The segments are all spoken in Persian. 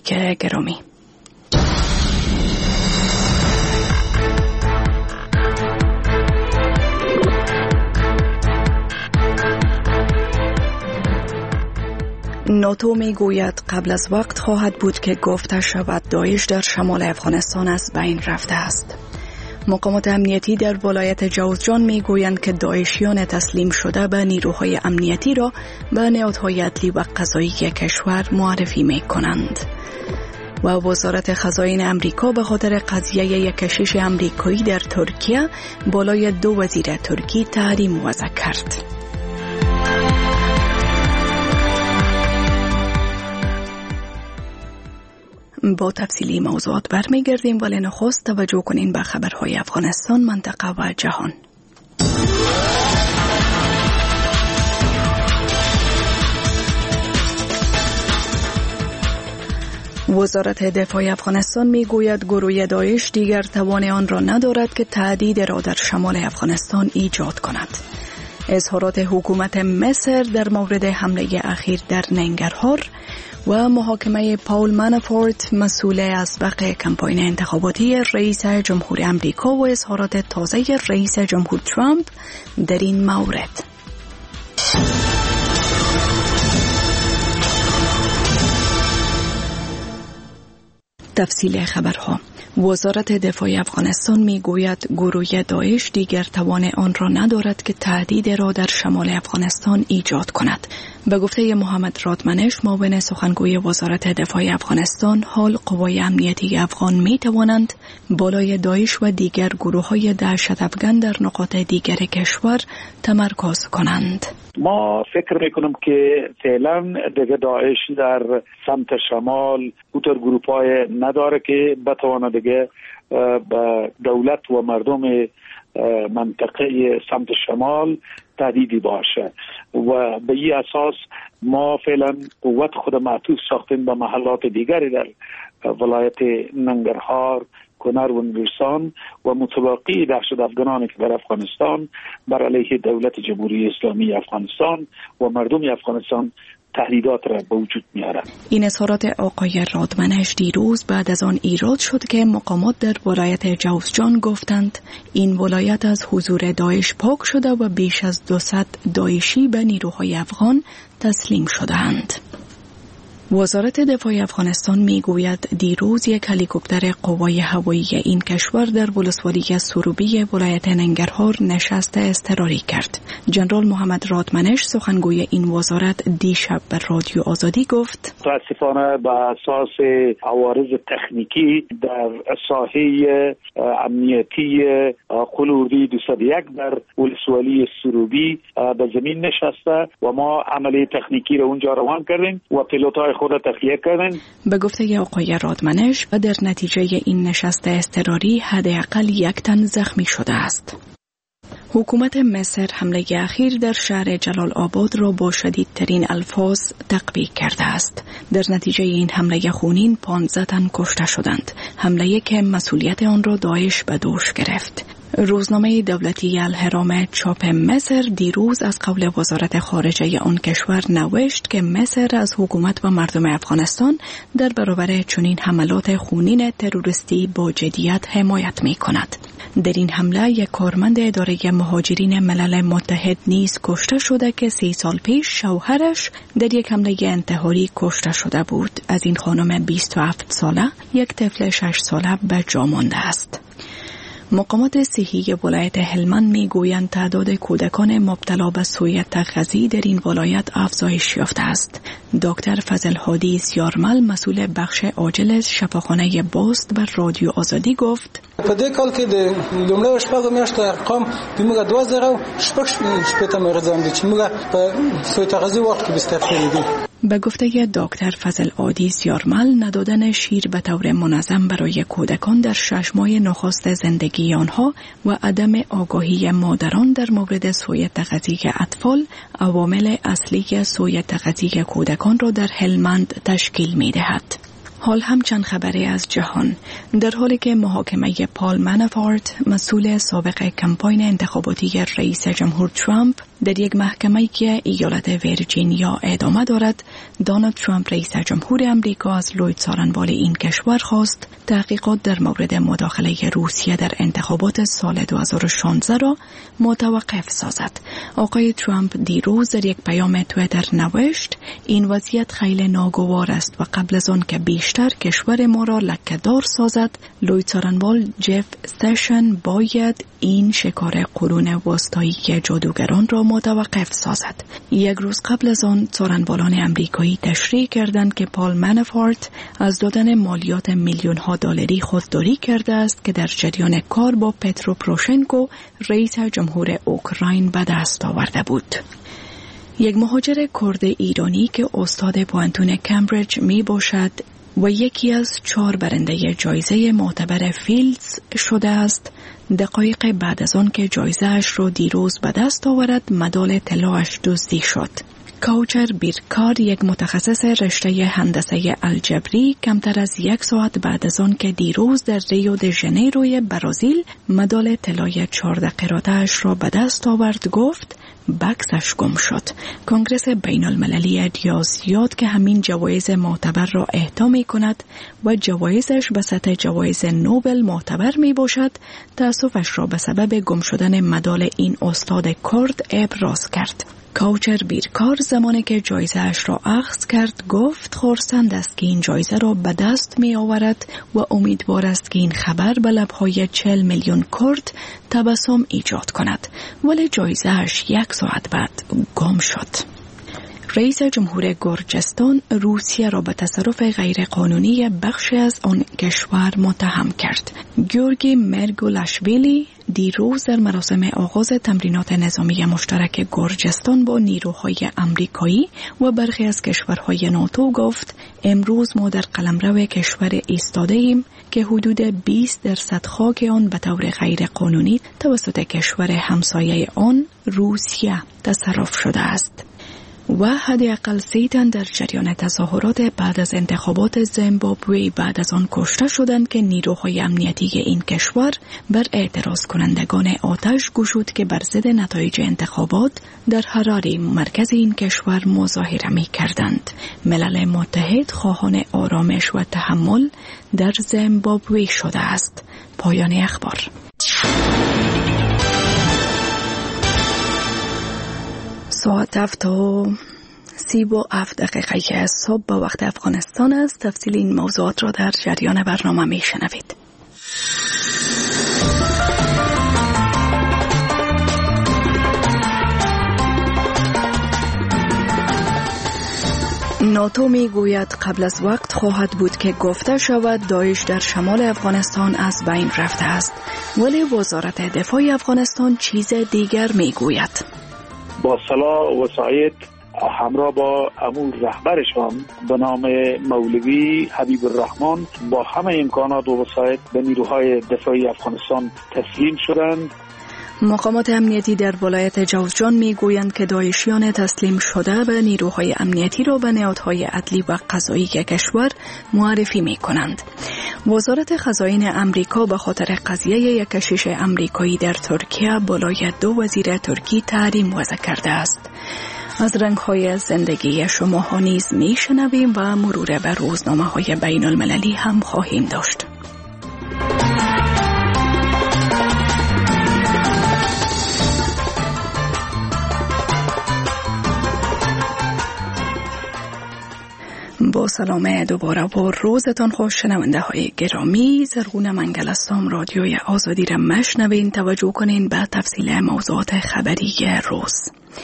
شنوندگان گرامی، ناتو می گوید قبل از وقت خواهد بود که گفته شود داعش در شمال افغانستان از بین رفته است. مقامات امنیتی در ولایت جوزجان می گویند که داعشیان تسلیم شده به نیروهای امنیتی را به نهادهای عدلی و قضایی کشور معرفی می کنند. و وزارت خزائن امریکا به خاطر قضیه یک کشیش امریکایی در ترکیه بالای 2 وزیر ترکی تحریم وضع کرد. با تفصیلی موضوعات برمیگردیم، ولی نخست توجه کنین به خبرهای افغانستان، منطقه و جهان. وزارت دفاع افغانستان میگوید گروه داعش دیگر توان آن را ندارد که تهدید را در شمال افغانستان ایجاد کند. اظهارات حکومت مصر در مورد حمله اخیر در ننگرهار و محاکمه پاول منافورت مسئول اسبق کمپاین انتخاباتی رئیس جمهور امریکا و اظهارات تازه رئیس جمهور ترامپ در این مورد. تفصیل خبرها. وزارت دفاع افغانستان میگوید گروه داعش دیگر توان آن را ندارد که تهدید را در شمال افغانستان ایجاد کند. به گفته محمد رادمنش، معاون سخنگوی وزارت دفاع افغانستان، حال قوای امنیتی افغان می توانند بالای داعش و دیگر گروه‌های دهشت افغان در نقاط دیگر کشور تمرکز کنند. ما فکر میکنم که فعلا دیگه داعش در سمت شمال اوتر گروپای نداره که بتوانه دیگه به دولت و مردم منطقه سمت شمال تهدیدی باشه و به این اساس ما فعلا قوت خود معطوف ساختیم به محلات دیگری در ولایت ننگرهار، کنر و نورستان و متباقی دهشت افغانانی که در افغانستان بر علیه دولت جمهوری اسلامی افغانستان و مردم افغانستان تهدیدات را به وجود میارند. این اظهارات آقای رادمنش دیروز بعد از آن ایراد شد که مقامات در ولایت جوزجان گفتند این ولایت از حضور داعش پاک شده و بیش از 200 داعشی به نیروهای افغان تسلیم شدند. وزارت دفاع افغانستان میگوید دیروز یک هلیکوپتر قوای هوایی این کشور در ولسوالی سروبی ولایت ننگرهار نشست اضطراری کرد. جنرال محمد رادمنش، سخنگوی این وزارت، دیشب به رادیو آزادی گفت متاسفانه به اساس عوارض تکنیکی در ساحه امنیتی قلوردی 201 در ولسوالی سروبی به زمین نشسته و ما عملی تکنیکی را اونجا روان کردیم و پیلوت‌های خود تخلیه کردن. به گفته آقای رادمنش، و در نتیجه این نشست اضطراری حداقل 1 تن زخمی شده است. حکومت مصر حمله اخیر در شهر جلال آباد را با شدیدترین الفاظ تقبیح کرده است. در نتیجه این حمله خونین 15 تن کشته شدند. حمله که مسئولیت آن را داعش به دوش گرفت. روزنامه دولتی الهرام چاپ مصر دیروز از قول وزارت خارجه آن کشور نوشت که مصر از حکومت و مردم افغانستان در برابر چنین حملات خونین تروریستی با جدیت حمایت می کند. در این حمله یک کارمند اداره مهاجرین ملل متحد نیز کشته شده که 3 سال پیش شوهرش در یک حمله انتحاری کشته شده بود. از این خانم 27 ساله یک طفل 6 ساله به جا مانده است. مقامات صحی ولایت هلمند میگویند تعداد کودکان مبتلا به سوء تغذیه در این ولایت افزایش یافته است. دکتر فضل هادی سیارمل، مسئول بخش عاجل شفاخانه باست، بر رادیو آزادی گفت په دې کال کې د لومړی شپږو میاشتو ارقام موږ 2000 مرزان دي چې موږ په سوء تغذیه وخت کې بستفاده دي. به گفته دکتر فضل عادی سیارمل، ندادن شیر به طور منظم برای کودکان در 6 ماه نخست زندگی آنها و عدم آگاهی مادران در مورد سوء تغذیه اطفال عوامل اصلی سوء تغذیه کودکان را در هلمند تشکیل می دهد. حال هم چند خبری از جهان. در حالی که محاکمه پال منافورت، مسئول سابق کمپاین انتخاباتی رئیس جمهور ترامپ، در یک محکمه‌ای که ایالت ویرجینیا ادامه دارد، دونالد ترامپ رئیس جمهور آمریکا از لوید سارنوال این کشور خواست تحقیقات در مورد مداخله روسیه در انتخابات سال 2016 را متوقف سازد. آقای ترامپ دیروز در یک پیام توییتر نوشت: این وضعیت خیلی ناگوار است و قبل از آن که بیشتر کشور ما را لکه‌دار سازد، لوید سارنوال جف سشن باید این شکار قرون وسطایی که جادوگران را متوقف سازد. یک روز قبل از آن سارنوالان امریکایی تشریح کردند که پال منافورت از دادن مالیات میلیون‌ها دلاری خودداری کرده است که در جریان کار با پترو پروشنکو رئیس جمهور اوکراین به دست آورده بود. یک مهاجر کرد ایرانی که استاد پوانتون کمبریج می باشد و یکی از 4 برنده جایزه معتبر فیلدز شده است، دقایق بعد از آن که جایزه اش را دیروز به دست آورد، مدال طلایش دزدی شد. کوچر بیرکار، یک متخصص رشته هندسه الجبری، کمتر از 1 ساعت بعد از آن که دیروز در ریو د ژانیروی برزیل مدال طلای 14 قراته اش را به دست آورد، گفت بکسش گم شد. کنگره بین المللی ریاضیات که همین جوایز معتبر را اهدا می کند و جوایزش به سطح جوایز نوبل معتبر می باشد، تأسفش را به سبب گم شدن مدال این استاد کرد ابراز کرد. کوچر بیرکار زمانی که جایزه اش را اخذ کرد گفت خرسند است که این جایزه را به دست می آورد و امیدوار است که این خبر به لبهای 40 میلیون کرد تبسم ایجاد کند، ولی جایزه اش 1 ساعت بعد گم شد. رئیس جمهور گرجستان روسیه را به تصرف غیرقانونی بخشی از آن کشور متهم کرد. گیورگی مرگولاشویلی دیروز در مراسم آغاز تمرینات نظامی مشترک گرجستان با نیروهای آمریکایی و برخی از کشورهای ناتو گفت: امروز ما در قلمرو کشور ایستاده ایم که حدود 20% خاک آن به طور غیرقانونی توسط کشور همسایه آن روسیه تصرف شده است. و حداقل 3 تن در جریان تظاهرات بعد از انتخابات زیمبابوه بعد از آن کشته شدند که نیروهای امنیتی این کشور بر اعتراض کنندگان آتش گشود که بر ضد نتایج انتخابات در هراره مرکز این کشور مظاهره می کردند. ملل متحد خواهان آرامش و تحمل در زیمبابوه شده است. پایان اخبار. ساعت 7:37 صبح به وقت افغانستان است. تفصیل این موضوعات را در جریان برنامه می شنوید. ناتو می گوید قبل از وقت خواهد بود که گفته شود داعش در شمال افغانستان از بین رفته است، ولی وزارت دفاع افغانستان چیز دیگر می گوید. با صلاح و سعید همراه با امور رهبرشان به نام مولوی حبیب الرحمن با همه امکانات و وسایل به نیروهای دفاعی افغانستان تسلیم شدند. مقامات امنیتی در ولایت جوزجان میگویند که داعشیان تسلیم شده به نیروهای امنیتی را به نهادهای عدلی و قضایی کشور معرفی می کنند. وزارت خزائن امریکا به خاطر قضیه یک کشیش امریکایی در ترکیه بالای 2 وزیر ترکی تحریم وضع کرده است. از رنگ‌های زندگی شما ها نیز میشنویم و مرور بر روزنامه‌های بین المللی هم خواهیم داشت. با سلام دوباره و روزتان خوش شنونده های گرامی. زرغون منگل هستم. رادیوی آزادی را مشنوین. توجه کنین به تفصیل موضوعات خبری روز.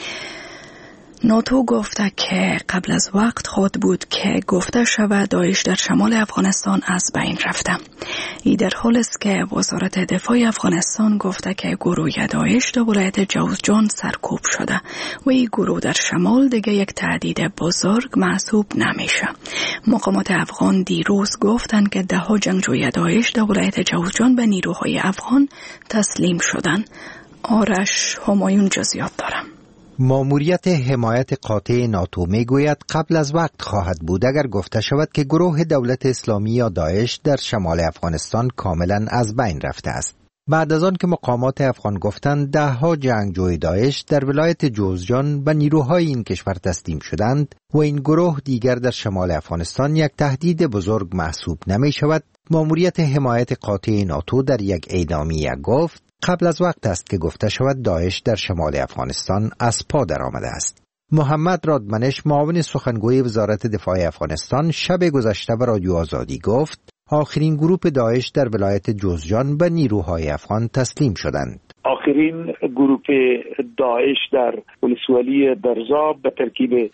ناتو گفته که قبل از وقت خود بود که گفته شود داعش در شمال افغانستان از بین رفته. ای در حال است که وزارت دفاع افغانستان گفته که گروه داعش در ولایت جوزجان سرکوب شده و این گروه در شمال دیگه یک تهدید بزرگ محسوب نمیشه. مقامات افغان دیروز گفتند که 10 جنگجوی داعش در ولایت جوزجان به نیروهای افغان تسلیم شدن. آرش همایون جزئیات دارم. ماموریت حمایت قاطع ناتو میگوید قبل از وقت خواهد بود اگر گفته شود که گروه دولت اسلامی یا داعش در شمال افغانستان کاملا از بین رفته است. بعد از آن که مقامات افغان گفتند 10 جنگجوی داعش در ولایت جوزجان به نیروهای این کشور تسلیم شدند و این گروه دیگر در شمال افغانستان یک تهدید بزرگ محسوب نمی شود، مأموریت حمایت قاطع ناتو در یک اعلامیه گفت قبل از وقت است که گفته شود داعش در شمال افغانستان از پا درآمده است. محمد رادمنش، معاون سخنگوی وزارت دفاع افغانستان، شب گذشته به رادیو آزادی گفت آخرین گروه داعش در ولایت جوزجان به نیروهای افغان تسلیم شدند. آخرین گروه داعش در ولسوالی درزاب به ترکیب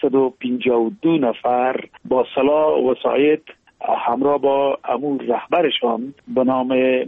152 نفر با سلاح و وسایط همراه با امور رهبرشان به نام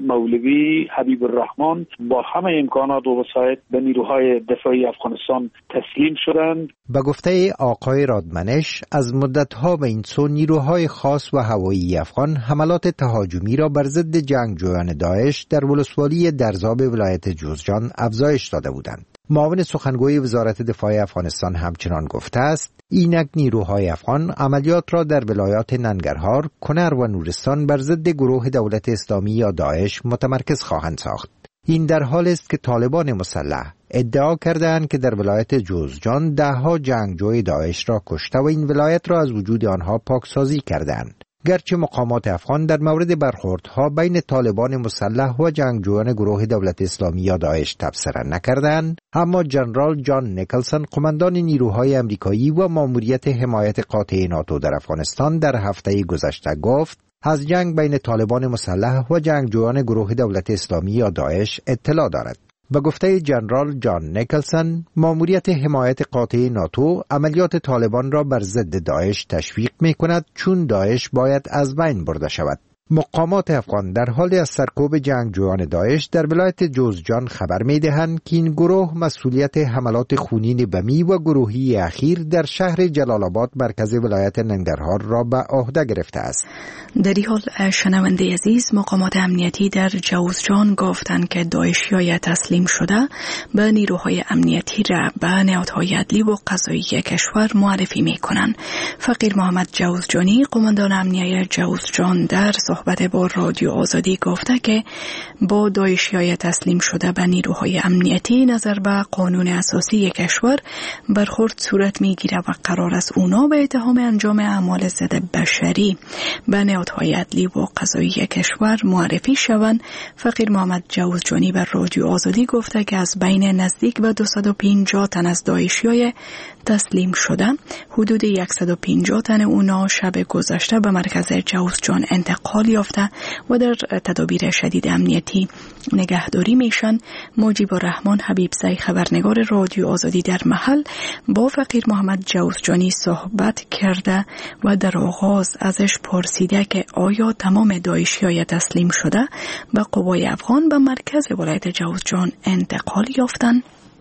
مولوی حبیب الرحمن با همه امکانات و وسایط به نیروهای دفاعی افغانستان تسلیم شدند. به گفته آقای رادمنش، از مدتها به این سو نیروهای خاص و هوایی افغان حملات تهاجمی را بر ضد جنگجویان داعش در ولسوالی درزاب ولایت جوزجان افزایش داده بودند. معاون سخنگوی وزارت دفاع افغانستان همچنان گفته است اینک نیروهای افغان عملیات را در ولایات ننگرهار، کنر و نورستان بر ضد گروه دولت اسلامی یا داعش متمرکز خواهند ساخت. این در حال است که طالبان مسلح ادعا کردند که در ولایت جوزجان 10 جنگجوی داعش را کشته و این ولایت را از وجود آنها پاکسازی کردند. گرچه مقامات افغان در مورد برخوردها بین طالبان مسلح و جنگجویان گروه دولت اسلامی یا داعش تبصره نکردند، اما جنرال جان نیکلسن، قماندان نیروهای امریکایی و مأموریت حمایت قاطع ناتو در افغانستان، در هفته گذشته گفت از جنگ بین طالبان مسلح و جنگجویان گروه دولت اسلامی یا داعش اطلاع دارد. به گفته جنرال جان نیکلسن، مأموریت حمایت قاطع ناتو عملیات طالبان را بر ضد داعش تشویق می‌کند چون داعش باید از بین برده شود. مقامات افغان در حال از سرکوب جنگجویان داعش در ولایت جوزجان خبر می‌دهند که این گروه مسئولیت حملات خونین بمی و گروهی اخیر در شهر جلال آباد مرکز ولایت ننگرهار را به عهده گرفته است. در این حال شنونده عزیز، مقامات امنیتی در جوزجان گفتند که داعشیای تسلیم شده به نیروهای امنیتی را به نهادهای عدلی و قضایی کشور معرفی می‌کنند. فقیر محمد جوزجانی، قماندان امنیتی جوزجان، در صحبت با رادیو آزادی گفته که با داعشیای تسلیم شده به نیروهای امنیتی نظر به قانون اساسی کشور برخورد صورت می‌گیرد و قرار است اونا به اتهام انجام اعمال ضد بشری به نهادهای عدلی و قضایی کشور معرفی شوند. فقیر محمد جوزجانی بر رادیو آزادی گفته که از بین نزدیک به 250 تن از داعشیای تسلیم شده، حدود 150 تن اونا شب گذشته به مرکز جوزجان انتقال یافته و در تدابیر شدید امنیتی نگهداری میشن. مجیب الرحمن حبیبزی، خبرنگار رادیو آزادی، در محل با فقیر محمد جوزجانی صحبت کرده و در آغاز ازش پرسیده که آیا تمام داعشیای تسلیم شده به قوای افغان به مرکز ولایت جوزجان انتقال یافتند؟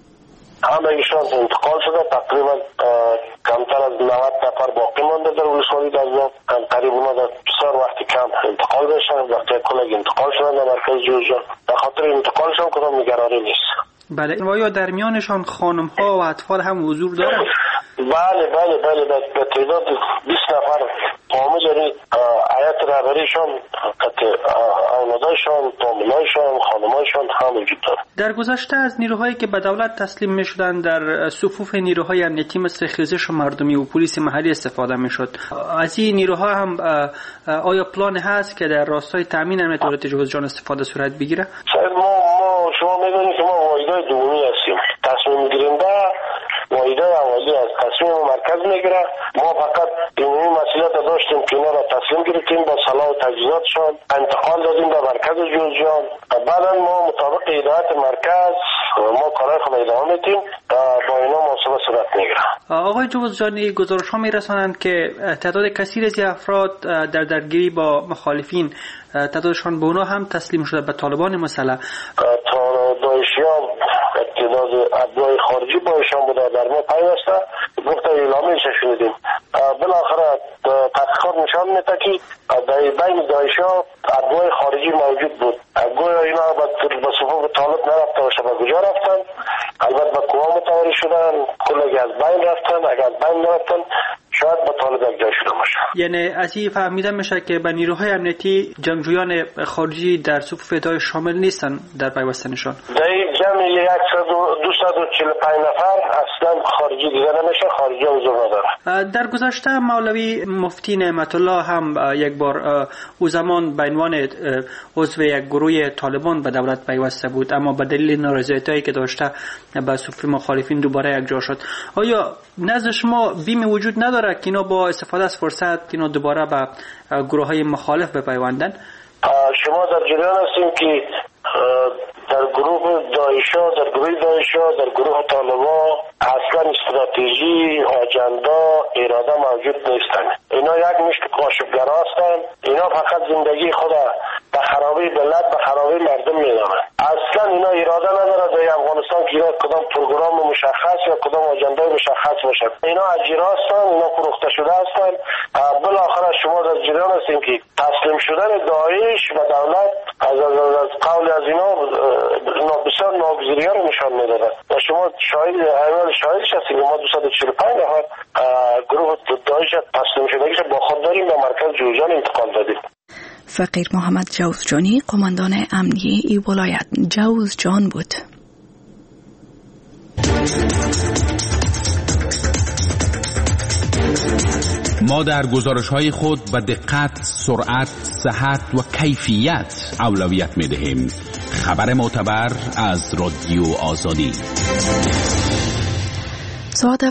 همه ایشان انتقال شده. تقریبا کمتر از 90 نفر باقی مانده در ولسوالی درزاب. قریب اونا در بسیار وقتی کم انتقال بشن، وقتی کلگ انتقال شدن در مرکز جوزجان. به خاطر انتقالشان کدام نگرانی نیست. بله، و یا در میانشان خانم ها و اطفال هم حضور دارند؟ بله به تعداد 20 نفر کامل، یعنی هیئت رهبریشان، اولادایشان، فامیلایشان، خانمایشان هم وجود داره. در گذشته از نیروهایی که به دولت تسلیم می‌شدند در صفوف نیروهای امنیتی مثل خیزش مردمی و پلیس محلی استفاده می‌شد. از این نیروها هم آیا پلان هست که در راستای تامین امنیت دولت جوزجان استفاده صورت بگیره؟ شاید ما شما می‌دونید که ما واحدهای دومی هستیم. تصمیم گیرنده واحدهای اولی از تصمیم مرکز میگیره. ما فقط این مسئولیت داشتیم که اینا را تصمیم گرفتیم، با سلاح و تجهیزاتشان انتقال دادیم به مرکز جوزجان. بعدا ما مطابق هدایت مرکز ما کارهای خود ادامه میدیم، با اینا محاسبه صورت میگیره. آقای جوزجانی، گزارش‌ها میرسانند که تعداد کثیر از افراد در درگیری با مخالفین تعدادشان به اونا هم تسلیم شده به طالبان مسلح. داعشیان تعداد ابنای خارجی با ایشان بوده در ما پیوسته گفته اعلامیه‌اش شنیدیم. بالاخره تحقیقات نشان میده که در بین داعش‌ها ادوای خارجی موجود بود. گویا اینا به صفوف طالب نرفته باشه به کجا رفتن؟ البته به کوه متواری شدن، کلی از بین رفتن. اگر از بین نرفتن شاید به طالب یک جای شده باشه. یعنی از این فهمیده میشه که به نیروهای امنیتی جنگجویان خارجی در صفوف داعش شامل نیستن در پیوستنشان. در جمع 245 نفر اصلا خارجی دیده نمیشه، خارجی حضور نداره. در گذشته مولوی مفتی نعمت الله هم یک بار او زمان به عنوان عضو یک گروه طالبان به دولت پیوسته بود، اما به دلیل نارضایتی‌هایی که داشته به صفوف مخالفین دوباره یک جا شد. آیا نزد شما بیم وجود نداره که اینا با استفاده از فرصت اینا دوباره به گروه‌های مخالف بپیوندن؟ شما در جریان هستیم که در گروه داعش‌ها، در گروه طالبان اصلا استراتژی، آجندا، اراده موجود نیستن. اینا یک مشت قاشق‌گرا هستن. اینا فقط زندگی خود به خرابی ملت، به خرابی مردم میدونن. اصلا اینا اراده نداره در افغانستان که اینا کدام پروگرام مشخص یا کدام آجندای مشخص باشه. اینا اجرا هستن، اینا فروخته شده هستن. بالاخره شما در جریان هستین که تسلیم شدن داعش و دولت از قول از اینا بسیار ناگزیری رو نشان میداده و شما شاهدش هستید. ما 245 نفر گروه داعش تسلیم شدگیش با خود داریم به مرکز جوزجان انتقال دادیم. فقیر محمد جوزجانی قماندان امنیه ای ولایت جوزجان بود. ما در گزارش‌های خود به دقت، سرعت، صحت و کیفیت اولویت می‌دهیم. خبر معتبر از رادیو آزادی. ساعت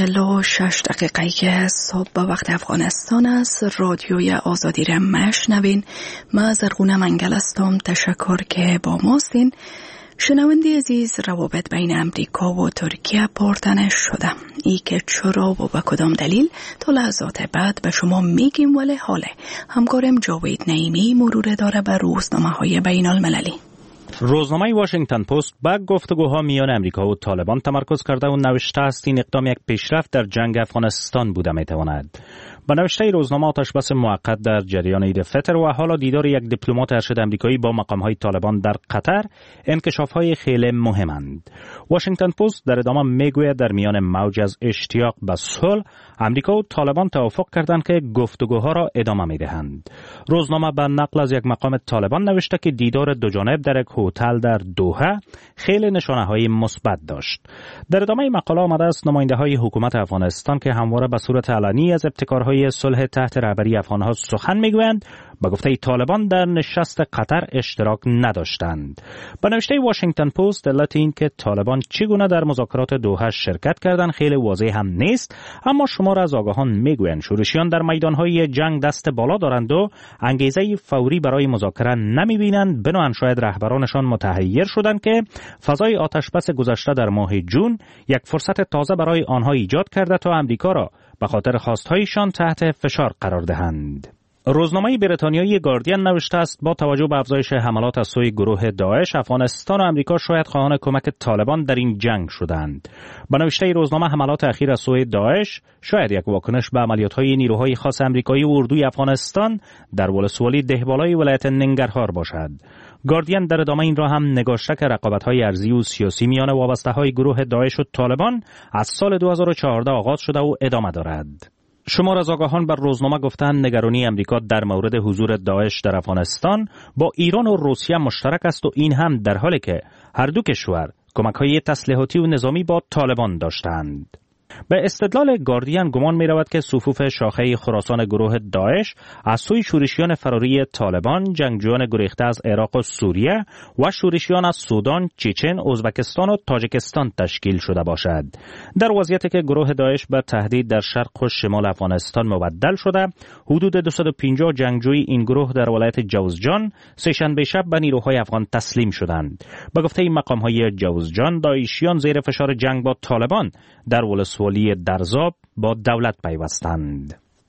7:46 که صبح به وقت افغانستان است. رادیوی آزادی را مشنوین. ما زرغونه منگل هستم. تشکر که با ماستین. شنونده عزیز، روابط بین امریکا و ترکیه پرتنش شده. ای که چرا و به کدام دلیل تا لحظات بعد به شما میگیم، ولی حاله همکارم جاوید نعیمی مرور داره به روزنامه‌های بین المللی. روزنامه واشنگتن پست به گفتگوها میان امریکا و طالبان تمرکز کرده و نوشته است این اقدام یک پیشرفت در جنگ افغانستان بوده میتواند. با نوشته روزنامه آتشبس موقت در جریان عید فطر و حالا دیدار یک دیپلمات ارشد آمریکایی با مقام‌های طالبان در قطر انکشاف‌های خیلی مهمند. واشنگتن پست در ادامه میگوید در میان موج از اشتیاق به صلح امریکا و طالبان توافق کردند که گفتگوها را ادامه میدهند. روزنامه به نقل از یک مقام طالبان نوشته که دیدار دو جانب در یک هتل در دوحه خیلی نشانه‌های مثبت داشت. در ادامه مقاله آمده است نماینده‌های حکومت افغانستان که همواره به صورت علنی از ابتکارهای صلح تحت رهبری افغان‌ها سخن میگویند، به گفته طالبان در نشست قطر اشتراک نداشتند. به نوشته واشنگتن پست علت این که طالبان چگونه در مذاکرات دوحه شرکت کردند خیلی واضح هم نیست، اما شمار از آگاهان میگویند شورشیان در میدان‌های جنگ دست بالا دارند و انگیزه فوری برای مذاکره نمی‌بینند. بنابراین شاید رهبرانشان متحیر شدند که فضای آتشبس گذشته در ماه جون یک فرصت تازه برای آنها ایجاد کرده تا امریکا را به خاطر خواستهایشان تحت فشار قرار دهند. روزنامه بریتانیایی گاردین نوشته است با توجه به افزایش حملات از سوی گروه داعش، افغانستان و امریکا شاید خواهان کمک طالبان در این جنگ شدند. با نوشته روزنامه حملات اخیر از سوی داعش شاید یک واکنش به عملیات‌های نیروهای خاص امریکایی و اردوی افغانستان در ولسوالی دهبالای ولایت ننگرهار باشد. گاردین در ادامه این را هم نگاشته که رقابت‌های ارضی و سیاسی میان وابسته‌های گروه داعش و طالبان از سال 2014 آغاز شده و ادامه دارد. شمار از آگاهان بر روزنامه گفتند نگرانی امریکا در مورد حضور داعش در افغانستان با ایران و روسیه مشترک است و این هم در حالی که هر دو کشور کمک‌های تسلیحاتی و نظامی با طالبان داشتند. به استدلال گاردین گمان می رود که صفوف شاخه خراسان گروه داعش از سوی شورشیان فراری طالبان، جنگجویان گریخته از عراق و سوریه و شورشیان از سودان، چچن، ازبکستان و تاجیکستان تشکیل شده باشد. در وضعیتی که گروه داعش به تهدید در شرق و شمال افغانستان مبدل شده، حدود 250 جنگجوی این گروه در ولایت جوزجان سه‌شنبه شب به نیروهای افغان تسلیم شدند. به گفته مقام‌های جوزجان، داعشیان زیر فشار جنگ با طالبان در ولسوالی درزاب با دولت پیوستند.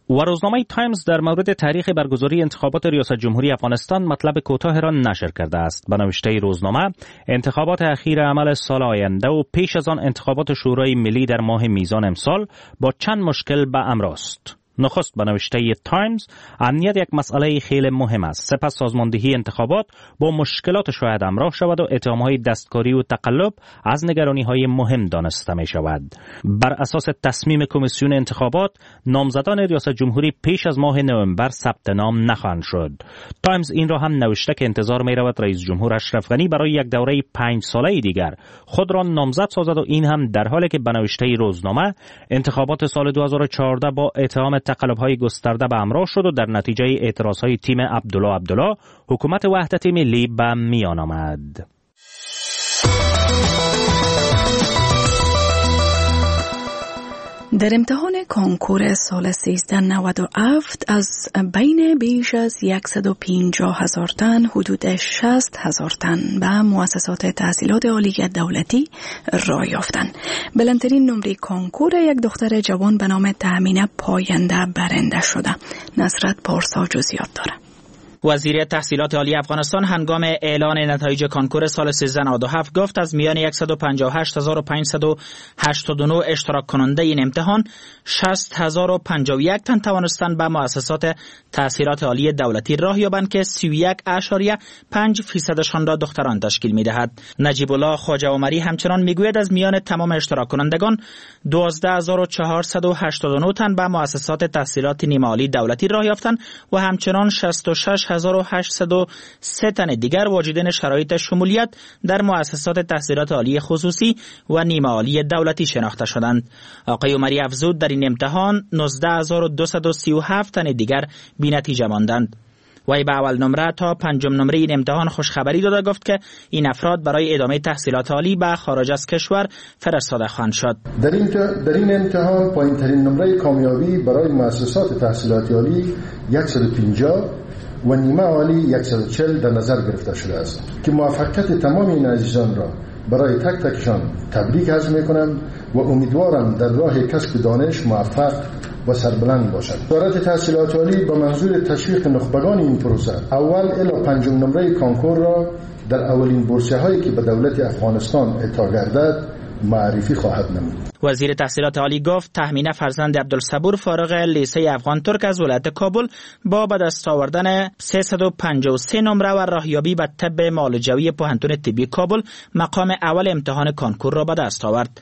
و روزنامه تایمز در مورد تاریخ برگزاری انتخابات ریاست جمهوری افغانستان مطلب کوتاه را نشر کرده است. به نوشته روزنامه، انتخابات اخیر عمل سال آینده و پیش از آن انتخابات شورای ملی در ماه میزان امسال با چند مشکل به همراه است. نخست به نوشته تایمز، امنیت یک مسئله خیلی مهم است. سپس سازماندهی انتخابات با مشکلات شاید همراه شود و اتهامهای دستکاری و تقلب از نگرانی‌های مهم دانسته می شود. بر اساس تصمیم کمیسیون انتخابات، نامزدان ریاست جمهوری پیش از ماه نوامبر ثبت نام نخواهند شد. تایمز این را هم نوشته که انتظار می رود رئیس جمهور اشرف غنی برای یک دوره 5 ساله دیگر خود را نامزد سازد و این هم در حالی که به نوشته روزنامه انتخابات سال 2014 با اتهام تقلب‌های گسترده به همراه شد و در نتیجه اعتراضهای تیم عبدالله حکومت وحدت ملی به میان آمد. در امتحان کنکور سال 1397 از بین بیش از 150,000 تن حدود 60,000 تن به مؤسسات تحصیلات عالی دولتی راه یافتند. بلندترین نمره کنکور یک دختر جوان به نام تهمینه پاینده برنده شده. نصرت پارسا جزئیات داره. وزیر تحصیلات عالی افغانستان هنگام اعلان نتایج کنکور سال 1397 گفت از میان 158,589 اشتراک کننده این امتحان 60,051 تن توانستند به مؤسسات تحصیلات عالی دولتی راه یابند که 31.5% را دختران تشکیل می‌دهد. نجیب الله خواجه عمری همچنان میگوید از میان تمام اشتراک کنندگان 12,489 تن به مؤسسات تحصیلات نیمه عالی دولتی راه یافتند و همچنان 66,803 تن دیگر واجدین شرایط شمولیت در مؤسسات تحصیلات عالی خصوصی و نیمه عالی دولتی شناخته شدند. آقای عمری افزود در این امتحان 19,237 تن دیگر بی نتیجه ماندند. وی به اول نمره تا پنجم نمره این امتحان خوشخبری داده گفت که این افراد برای ادامه تحصیلات عالی به خارج از کشور فرستاده خواهند شد. در این امتحان پایین‌ترین نمره کامیابی برای مؤسسات تحصیلات عالی 150 و نیمه عالی 140 در نظر گرفته شده است که موفقیت تمام این عزیزان را برای تک تکشان تبریک عرض می‌کنم و امیدوارم در راه کسب دانش موفق و سربلند باشد. وزارت تحصیلات عالی با منظور تشویق نخبگان این پروسه اول الی پنجم نمره کنکور را در اولین بورسیه هایی که به دولت افغانستان اعطا گردد معرفی خواهد نمود. وزیر تحصیلات عالی گفت تهمینه فرزند عبدالصبور فارغ لیسه افغان ترک از ولایت کابل با به دست آوردن 353 نمره و راهیابی به طب معالجوی پوهنتون طبی کابل مقام اول امتحان کنکور را به دست آورد.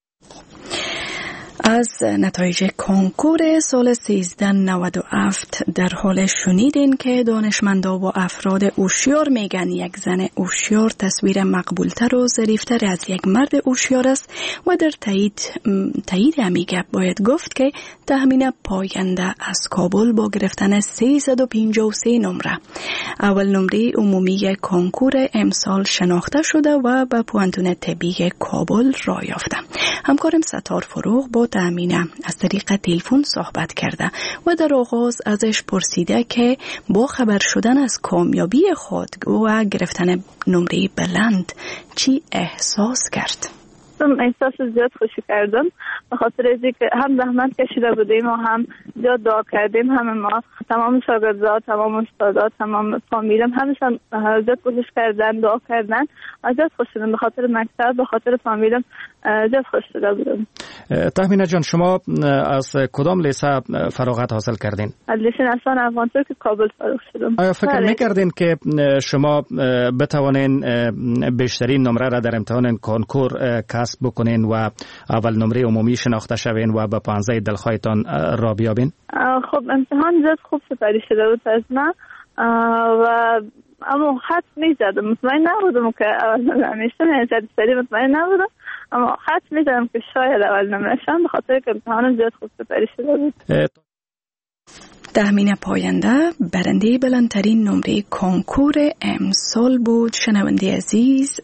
از نتایج کنکور سال 1397 در حال شنیدین که دانشمندا و افراد هوشیار میگن یک زن هوشیار تصویر مقبولتر و ظریفتر از یک مرد هوشیار است و در تایید همین گپ باید گفت که تهمینه پاینده از کابل با گرفتن 353 نمره اول نمره عمومی کنکور امسال شناخته شده و به پوهنتون طبی کابل راه یافته. همکارم ستار فروغ با تهمینه از طریق تلفن صحبت کرده و در آغاز ازش پرسیده که با خبر شدن از کامیابی خود و گرفتن نمره بلند چی احساس کرد؟ احساس زیاد خوشی کردم به خاطر اینکه هم زحمت کشیده بودیم و هم زیاد دعا کردیم. همه ما تمام شاگردان، تمام استادات، تمام فامیلم همشون زیاد کوشش کردن، دعا کردن. زیاد خوش شدم به خاطر مکتب، به خاطر فامیلم زیاد خوش شده بودم. تهمینه جان، شما از کدام لیسه فراغت حاصل کردین؟ از لیسه نسان افغان ترک کابل فارغ شدم. آیا فکر می‌کردین که شما بتوانین بیشترین نمره را در امتحان کنکور کسب بکنین و اول نمره عمومی شناخته شوین و به 15 دلخواهتان را بیابین؟ خب امتحان زیاد خوب سپری شده بود از من و اما حد میزدم، مطمئن نبودم که اول نمره همیشه سری مطمئن نبودم، اما حد میزدم که شاید اول نمره شم به خاطر که امتحان زیاد خوب سپری شده بود. تهمینه پاینده برنده بلندترین نمره کنکور امسال بود. شنونده عزیز،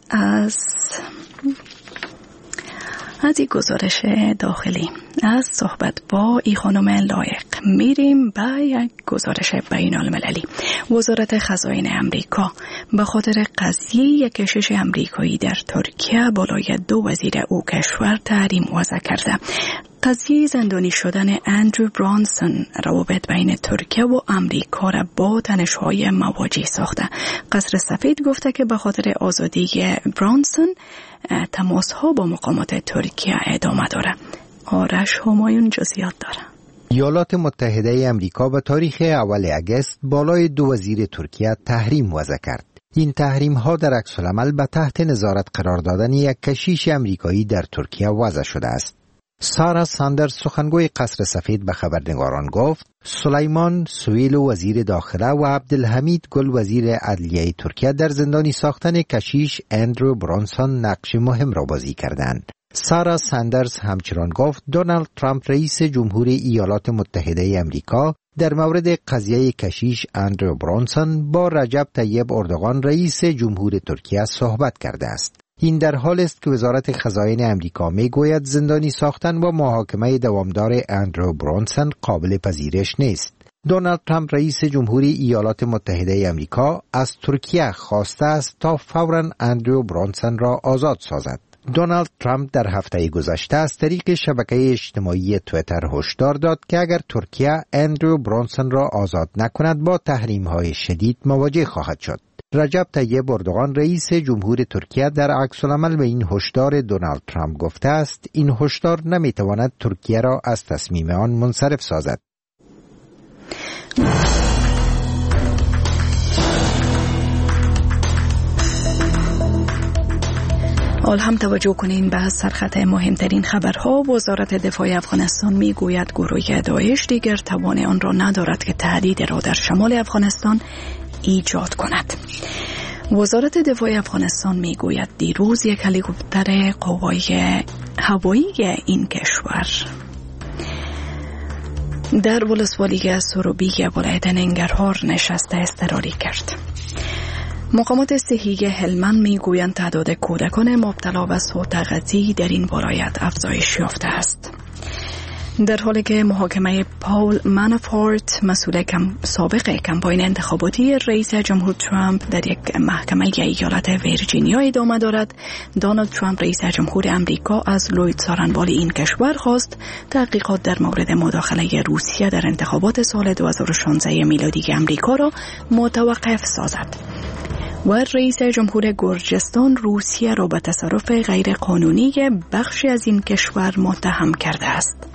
از این گزارش داخلی از صحبت با ای خانم لایق میریم به یک گزارش بین المللی. وزارت خزاین امریکا به خاطر قضیه کشش امریکایی در ترکیه بالای 2 وزیر او کشور تحریم وضع کرده. قضیه زندانی شدن اندرو برانسون روابط بین ترکیه و امریکا را با تنش‌های مواجه ساخته. قصر سفید گفته که به خاطر آزادی برانسون تماس‌ها با مقامات ترکیه ادامه داره. آرش همایون جزئیات داره. ایالات متحده امریکا به تاریخ اول اگست بالای 2 وزیر ترکیه تحریم وضع کرد. این تحریم ها در عکس العمل به تحت نظارت قرار دادن یک کشیش امریکایی در ترکیه وضع شده است. سارا ساندرز سخنگوی قصر سفید به خبرنگاران گفت سلیمان سویلو وزیر داخله و عبدالحمید گل وزیر عدلیه ترکیه در زندانی ساختن کشیش اندرو برانسون نقش مهم را بازی کردند. سارا ساندرز همچنان گفت دونالد ترامپ رئیس جمهور ایالات متحده امریکا در مورد قضیه کشیش اندرو برانسون با رجب طیب اردوغان رئیس جمهور ترکیه صحبت کرده است. این در حال است که وزارت خزاین امریکا میگوید زندانی ساختن و محاکمه دوامدار اندرو برانسون قابل پذیرش نیست. دونالد ترامپ رئیس جمهوری ایالات متحده امریکا از ترکیه خواسته است تا فوراً اندرو برانسون را آزاد سازد. دونالد ترامپ در هفته گذشته از طریق شبکه اجتماعی توییتر هشدار داد که اگر ترکیه اندرو برانسون را آزاد نکند با تحریم‌های شدید مواجه خواهد شد. رجب طیب اردوغان رئیس جمهور ترکیه در عکس العمل به این هشدار دونالد ترامپ گفته است این هشدار نمیتواند ترکیه را از تصمیم آن منصرف سازد. حال هم توجه کنین به سرخط مهمترین خبرها. وزارت دفاع افغانستان میگوید گروه داعش دیگر توان آن را ندارد که تهدید را در شمال افغانستان ایجاد کند. وزارت دفاع افغانستان میگوید دیروز یک هلیکوپتر قوای هوایی این کشور در ولسوالی سروبی ولایت ننگرهار نشست اضطراری کرد. مقامات صحی هلمند میگویند تعداد کودکان مبتلا به سوتغذی در این ولایت افزایش یافته است. در حالی که محاکمه پاول منافورت مسئول سابق کمپاین انتخاباتی رئیس جمهور ترامپ در یک محکمه ایالت ویرجینیا ادامه دارد، دونالد ترامپ رئیس جمهور امریکا از لوید سارنوالی این کشور خواست تحقیقات در مورد مداخله روسیه در انتخابات سال 2016 میلادی امریکا را متوقف سازد. و رئیس جمهور گرجستان روسیه را به تصرف غیرقانونی بخشی از این کشور متهم کرده است.